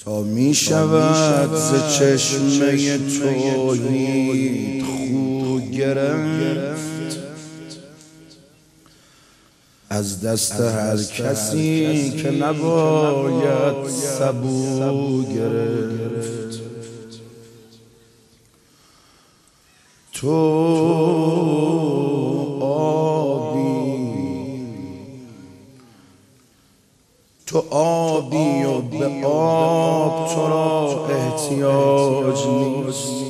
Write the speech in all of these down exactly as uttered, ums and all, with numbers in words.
تا می شود ز چشمه توحید خو گرفت از دست هر کسی که نباید سبو گرفت. تو آبی تو آبی و به آب تو را احتیاج نیست.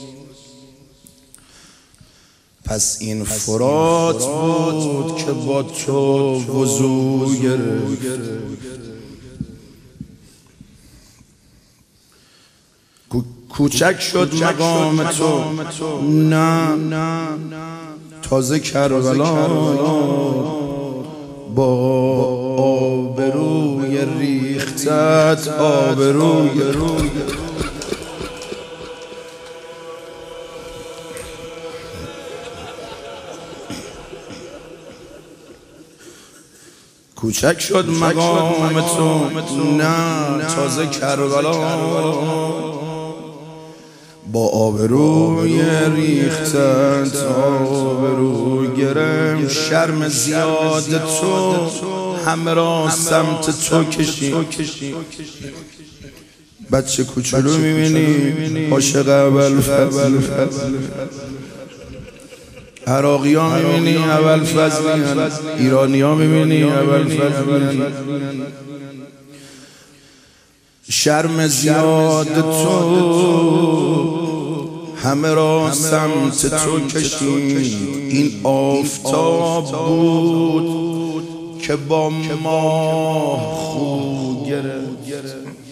پس این فرات بود که با تو وضو گرفت. کوچک شد مقام تو، نه تازه کربلا با آبروی ریختت آبروی روی کوچک شد مقام تو، نه تازه کربلا با آبروی ریختت آبرو گرم. شرم زیاد تو همه را سمت تو کشید. بچه کوچولو میبینی عاشق ابوالفضل، عراقی ها میبینی ابوالفضل، ایرانی ها میبینی ابوالفضل. شرم زیاد تو همه را سمت تو کشید. این آفتاب بود که با ماه خو گرفت.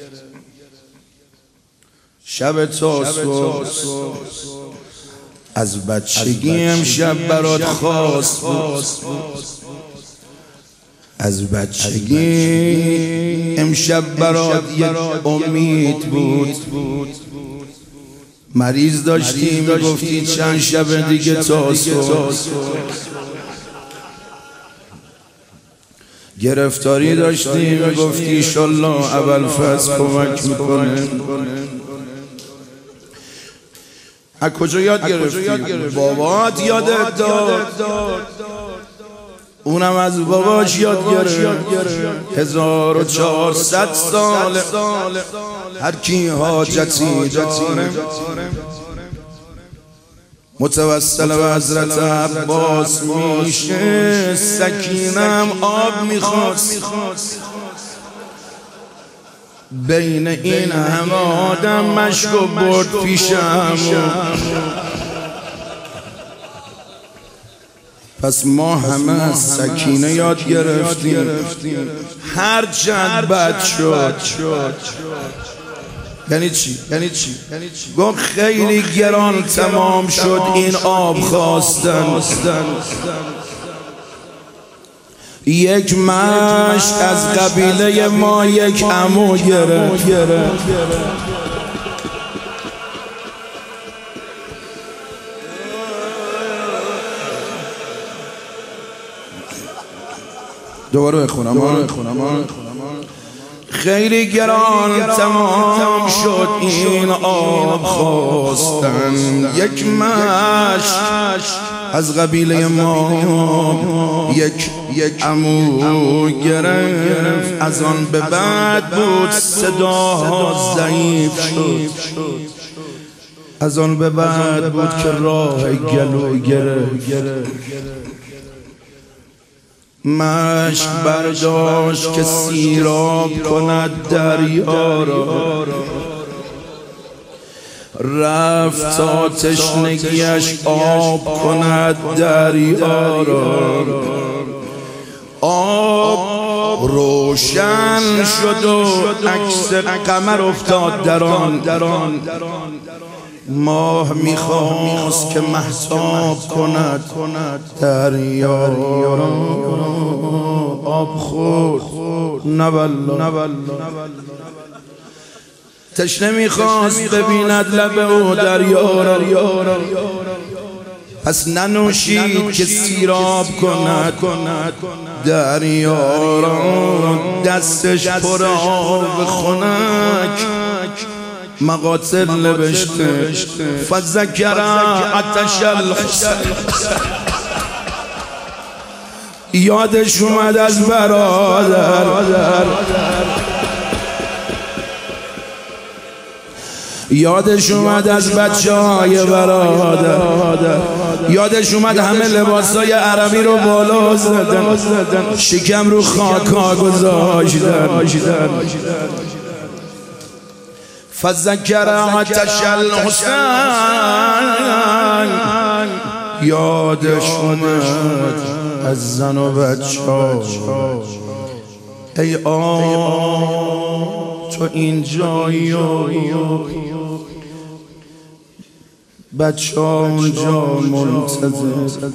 شب تا صبح از بچگی امشب برات خواست بود، از بچگی امشب برات یک امید بود. مریض داشتی میگفتی چند شب دیگه تا صبح، گرفتاری داشتی میگفتی ایشالله ابوالفضل کمک میکنه. از کجا یاد گرفتی؟ بابات یادت داد، اونم از باباش یاد گرفت. هزار و چهارصد سال هر کی حاجتی داره متوسل به حضرت عباس میشه. سکینم آب میخواست، بین این همه آدم مشکو برد پیشم. پس ما همه از سکینه یاد گرفتیم، هر چند بد شد. یعنی چی؟ یعنی چی؟ گفت خیلی گران تمام شد این آب خواستن. یک مشک از قبیله ما یک عمو گرفت. دوباره بخونم. خیلی گران تمام شد این آب خواستن. یک مشک از قبیله ما یک یک عمو گرفت. از آن به بعد بود صداها ضعیف شد، از آن به بعد بود که راه گلو گرفت. مشک برداشت که سیراب کند دریا را، رفت تا تشنگیش آب کند دریا را. آب روشن شد و عکس قمر افتاد در آن. ماه میخواست که مهتاب کند دریا را. آب خورد نه والله، تشنه میخواست ببیند لب او دریا را. پس ننوشید که سیراب کند دریا را. دستش پر آب خنک مقاتل نوشته فذکر آتش الحسین، یادش اومد از برادر، یادش اومد از بچه های برادر، یادش اومد همه لباسای عربی رو بالا زدن، شکم رو خاکا گذاشتن. فذکر آتش الحسین، یادش اومد از زن و بچه ها. ای آه تو اینجایی و بچه ها اونجا منتظر،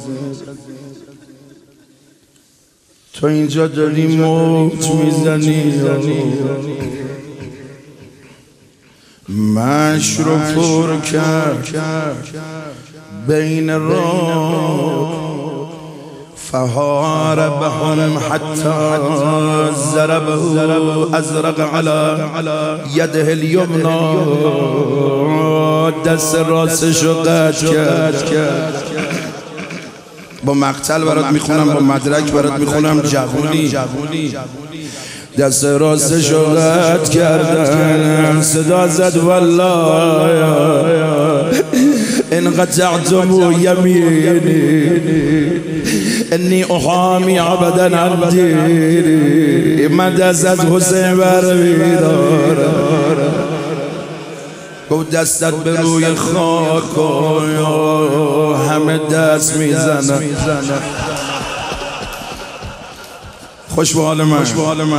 تو اینجا داری موت میزنی، مش رو پر کرد بین راه، فهاربهم حتى ضربه ازرق على یده الیمنا، دست راستشو قطع کرد. با مقتل برات میخونم، با مدرک برات میخونم. جوونی دست راستشو قطع کردن، صدا زد والله ان قطعتم یمینی انی احامی عبدا عن دینی، من دست از حسین برمیدارم. گفت دستت به روی خاک و همه دست میزنن. خوش به حال من،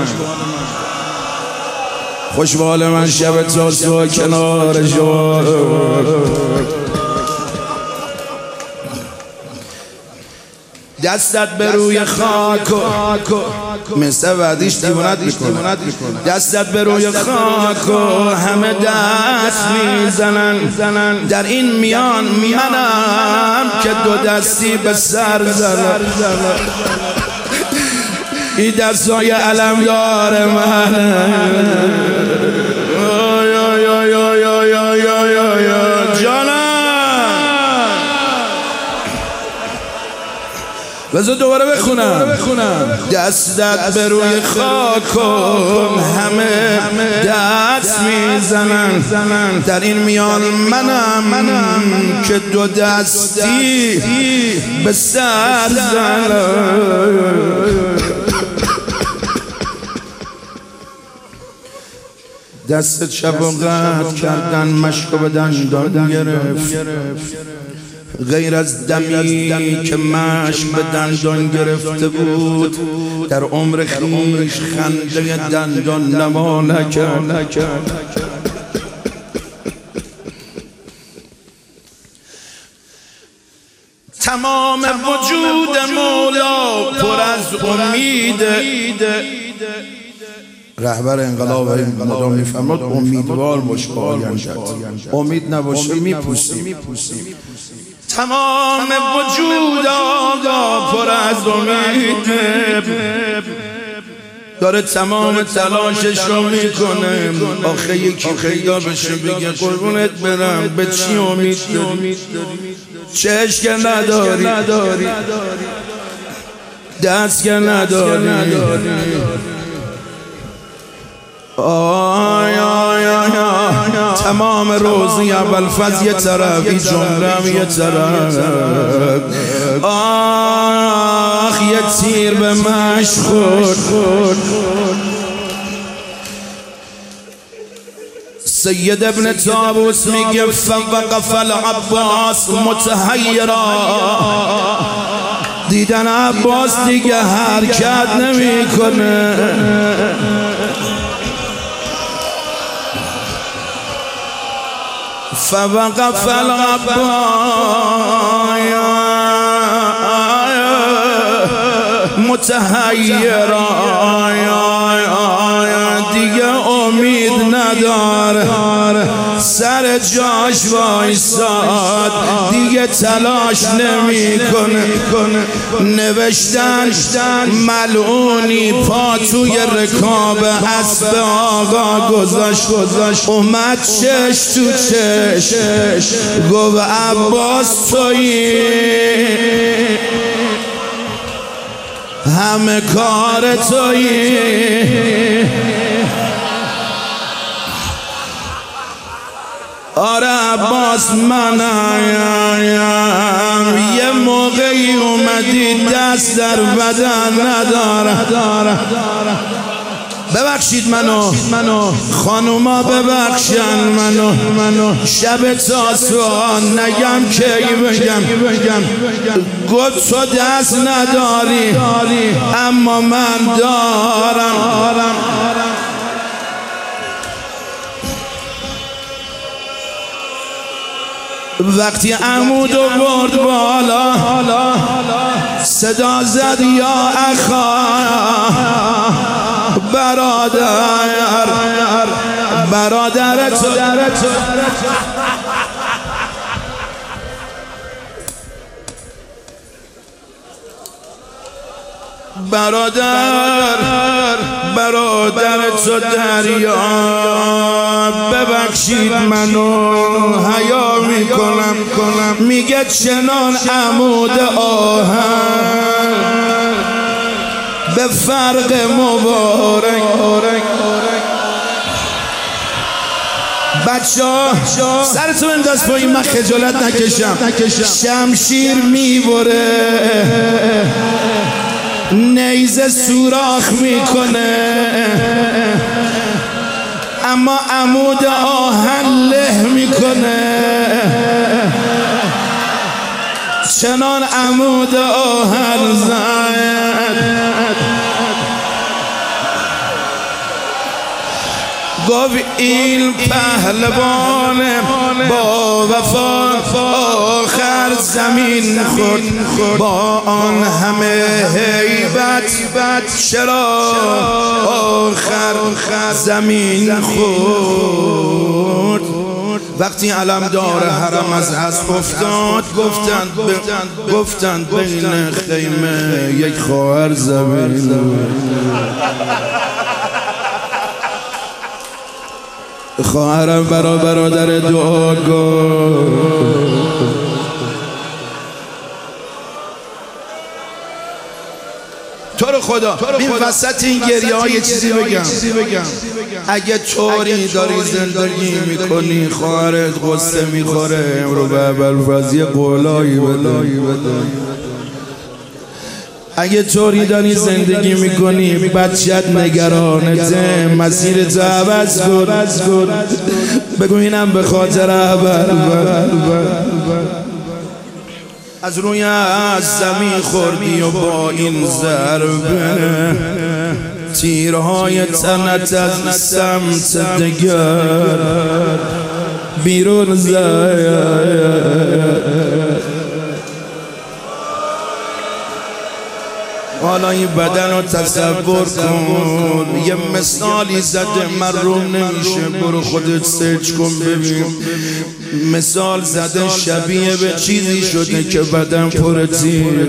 خوش به حال من، شب تاسو کنار شما. دستت به روی خاک مثل وعدیش دیوانت میکنه، دستت به روی خاک و همه دست میزنن. در این میان منم که دو دستی به سر زنم، این دستای علمدار من. جانم بذار دوباره بخونم. دستت به روی خاک همه دست میزنن، در این میان منم که دو دستی به سر زنم. دست شب و قطع کردن، مشک به دندان گرفت، غیر از دمی که مشک به دندان گرفته بود در عمر خویش خنده دندان نما نکرد. تمام وجود مولا پر از امید. رهبر انقلاب مدام میفرماد امیدوار باش با آیندت، امید نباشه میپوسی. تمام وجود آقا پر از امید، داره تمام تلاشش رو میکنه. آخه یکی پیدا بشه بگه قربونت برم به چی امید داری؟ چشم که نداری، دست که نداری. آی آی آی تمام روزی اول فز یه طرف، این جمله یه طرف. آخ یه تیر به مشت خورد. سید ابن طاووس میگه فوقف العباس متحیرا، دیدن عباس دیگه حرکت نمی کنه. فوقف العباس متحیرا، دیگه امید نداره. سر جاش وایساد دیگه تلاش نمی کنه. نوشتن ملعونی پا توی رکاب اسب آقا گذاشت، اومد چش تو چش گفت عباس تویی همه کار تویی. آره عباس منم، یه موقعی اومدی دست در بدن نداره. ببخشید منو خانوما، ببخشن منو شب تاسوان نگم کی بگم. گفت تو دست نداری اما من دارم. وقتی عمودو برد بالا صدا زد یا اخا برادر برادر تو برادر برادر تو دریا. ببخشید منو حیا میکنم، میگه چنان عمود آهن به فرق مبارک. بچه ها سرتو انداز پایین، من خجالت نکشم. شمشیر میبره، نیزه سوراخ میکنه، اما عمود آهن له میکنه. چنان عمود آهن زد گفت این پهلوان با وفا آخر زمین خورد. با آن همه هیبت چرا آخر زمین خورد. وقتی علمدار حرم از اسب افتاد گفتند بین خیمه یک خواهر زمین. خواهرم برا برادر دعا گفت. تو رو خدا این وسط این گریه ها یه چیزی بگم. اگه طوری داری زندگی میکنی خواهرت غصه میخوره، امرو به ابوالفضل یه قولایی بده. اگه طوری داری زندگی میکنی بچت نگرانته، مسیرت عوض کن. بگو اینم به خاطر اول از روی از زمین خوردی و با این ضربه تیرهای تنت از سمت دگر بیرون زد. حالا این بدن رو تصور کن، یه مثالی زده معلوم نمیشه، برو خودت سرچ کن ببین. مثال زده شبیه به چیزی شده که بدن پر تیره،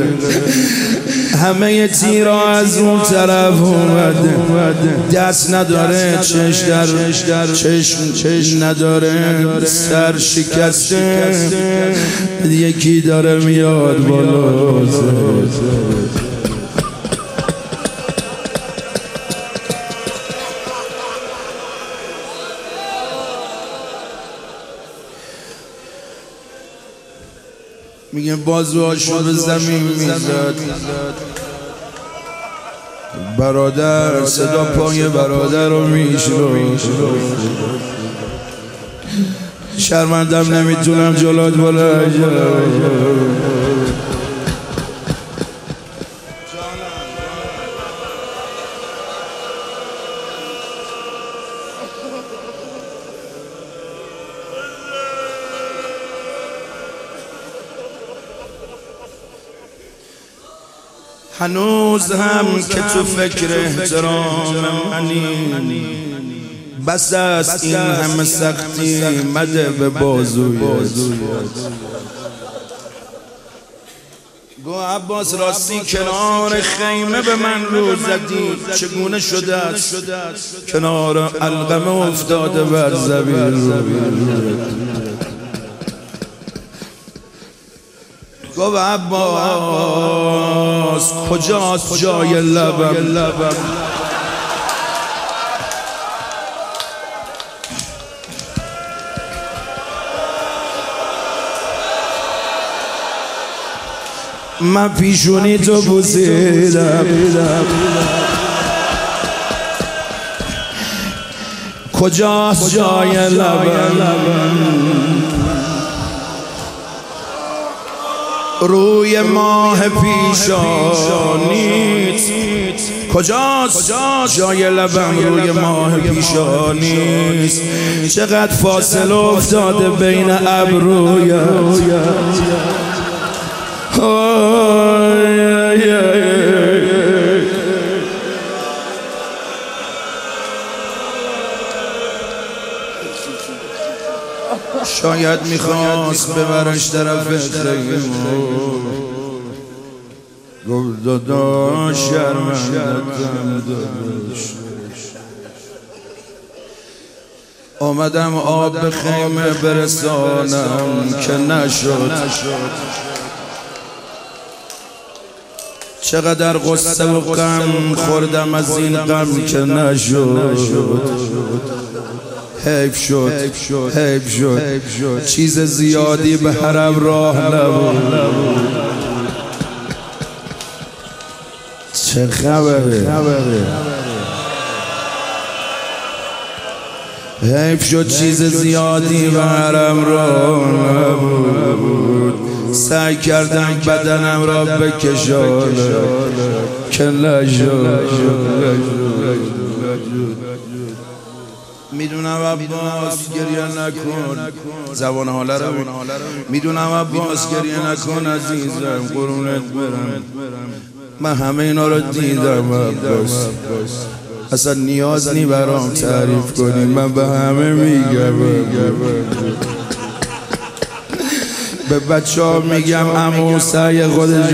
همه تیرها از اون طرف اومده، دست نداره، چش در چشم چش نداره، سر شکسته، یکی داره میاد بالا. میگه بازوهاشو به زمین میزد. برادر صدا پای برادر رو میشنو. شرمندم نمیتونم جلوت بلند هنوز هم که تو فکر احترام منی، بس است این همه سختی مده به بازوی گو عباس راستی کنار خیمه به من رو زدی چگونه شده است کنار علقمه افتاده بر زمین گو عباس کجاست جای لبم من پیشونی تو بوسیدم کجاست جای لبم روی ماه پیشانیت کجاست جای لبم روی ماه پیشانیت چقدر فاصله افتاده بین ابرویت شاید میخواست ببرش طرف خیمه گفت داداش شرمندتم داداش آمدم آب به خیمه برسانم که نشد چقدر غصه و غم خوردم از این غم که نشد حیف شد حیف شد چیز زیادی به حرم راه نبود چه خبره حیف شد چیز زیادی به حرم راه نبود سعی کردم بدنم را بکشانم که نشد میدونم عباس گریه نکن زبان حاله رو میدونم عباس گریه نکن عزیزم قرونت برم من همه اینا رو دیدم عباس اصلا نیاز نی برام تعریف کنی من به همه میگم به بچه ها میگم عمو سعی خودش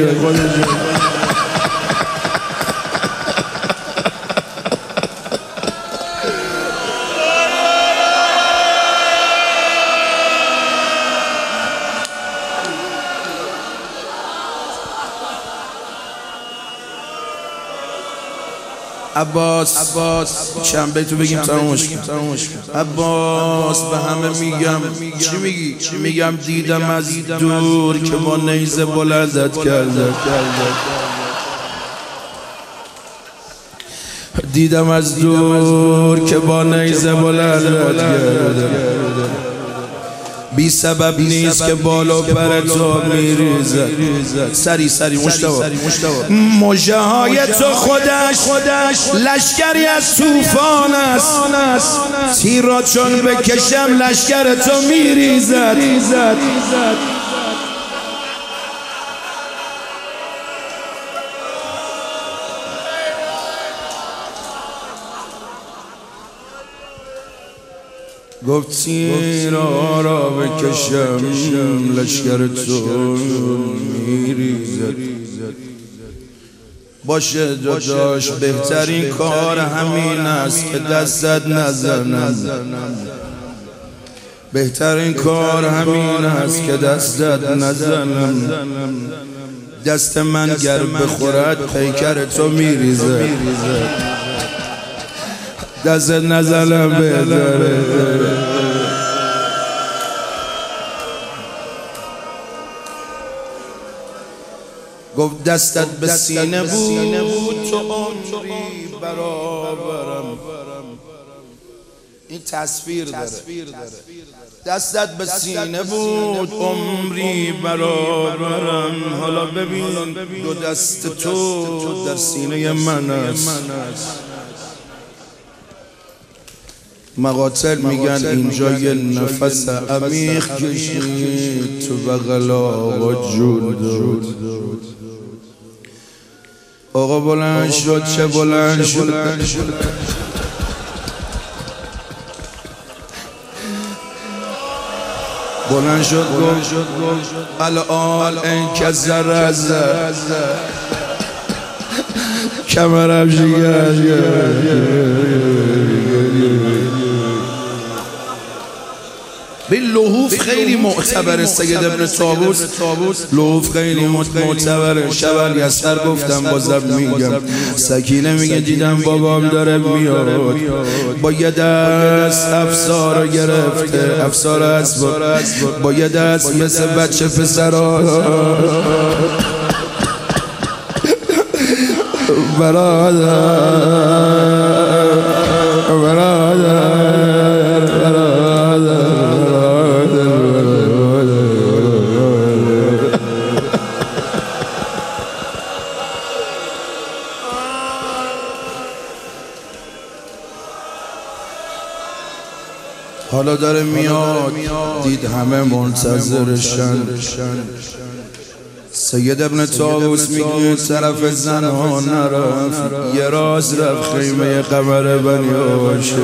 عباس چند بیتو بگیم تمومش عباس به همه میگم چی میگی؟ میگم دیدم از دور که با نیزه بلندت کرده دیدم از دور که با نیزه بلندت کرده بی سبب نیست که بالا پر تو میریزد سری سری مشتبه مژه های تو خودش لشکری از طوفان است تیر را چون بکشم لشکر تو میریزد گفت تیرا را بکشم لشکر تو میریزد باشه داداش بهترین کار همین است که دستت نزنم بهترین کار همین است که دستت نزنم دست من گر بخورد پیکر تو میریزد دست نزنم بهتره گفت دستت به سینه بود تو عمری برابرم این تصویر داره دستت به سینه بود عمری برابرم حالا ببین دو دست تو در سینه من است مقاتل میگن اینجا یه نفس عمیق کشید تو بغل آقا جون داد آقا بلند شد چه بلند شد بلند شد گفت الان این که ذره ذره کمرم جگر به لحوف خیلی معتبر سید ابن طاووس لحوف خیلی معتبر. شب یسر گفتم بازم میگم سکینه میگه دیدم بابام داره میاد با یه دست افسار رو گرفته افسار اسباب با یه دست مثل بچه پسرا برادر برادر حالا داره میاد دید همه منتظرشن. سید ابن طاووس میگه طرف زنان نرفت یه راز رفت خیمه قمر بنی هاشم.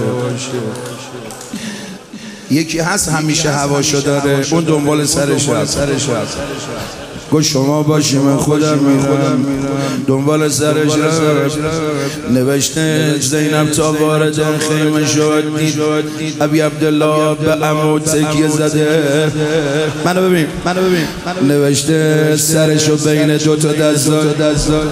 یکی هست همیشه هواشو داره اون دنبال سرش هست گفت شما باشی من خودم میرم دنبال سرش رفت. نوشته زینب تا وارد خیمه شد دید ابی عبدالله به عمود تکیه زده. منو ببین منو ببین نوشته سرشو بین دو تا دست داد.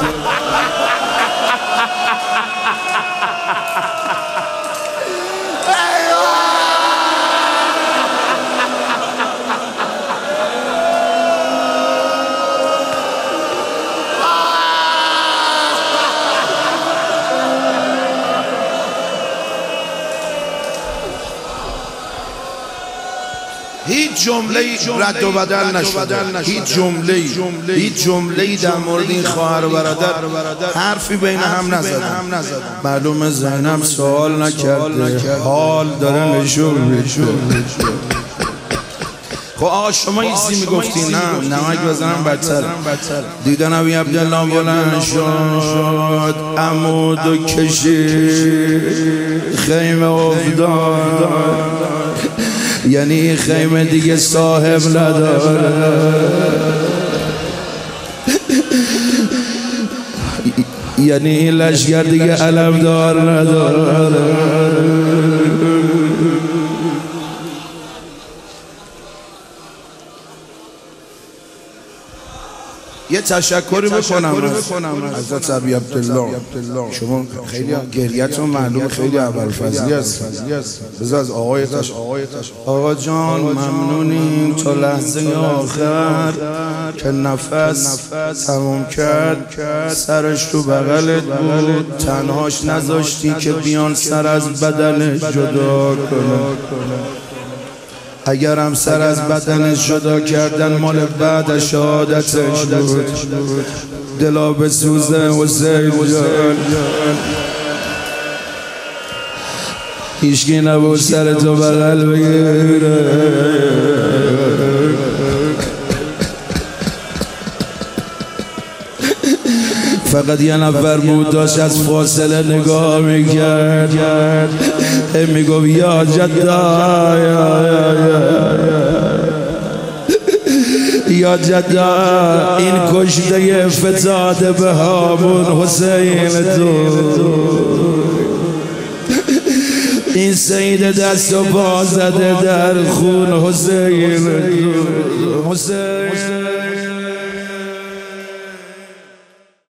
هیچ جمله رد و بدل نشده هیچ جمله هیچ جمله در مورد این خواهر و برادر حرفی بین هم نزدن. معلومه زینب سوال نکرده حال داره نشون میشه. خب آقا شما ایزی میگفتی نه نمک بزنم بدتر. دیدن ابی عبدالله بلند شد عمود و کشید خیمه افتاد یعنی خیمه دیگه صاحب نداره. یعنی لشگر دیگه علمدار نداره. یه تشکری بکنم حضرت ابی عبدالله شما خیلی گریتون معلوم خیلی اول فضلی هست. بذار از آقای تش آقا جان ممنونیم تا لحظه آخر که نفس تموم کرد سرش تو بغلت بود تنهاش نذاشتی که بیان سر از بدنش جدا کنه. اگرم سر از بدنش جدا کردن مال بعد شهادتش بود دلا به سوزه حسین جان هیچکی نبود سر تو بغل بگیره. فقط یه نفر بود داشت از فاصله نگاه میکرد میگفت یا جدا یا جدا این کشته فتاده به هامون حسین تو این سید دست و پا زده در خون حسین حسین